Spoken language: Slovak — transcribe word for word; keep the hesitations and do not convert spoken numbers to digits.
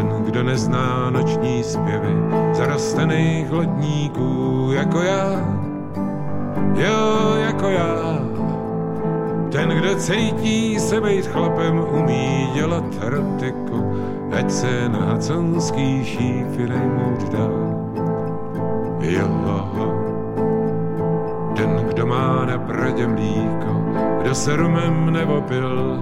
ten, kdo nezná noční zpěvy zarostených lodníků jako já, jo, jako já. Ten, kdo cítí se být chlapem, umí dělat erotiku, ať se na haconský šífy nejmout dá. Jo, ten, kdo má na bradě mlíko, kdo se rumem neopil,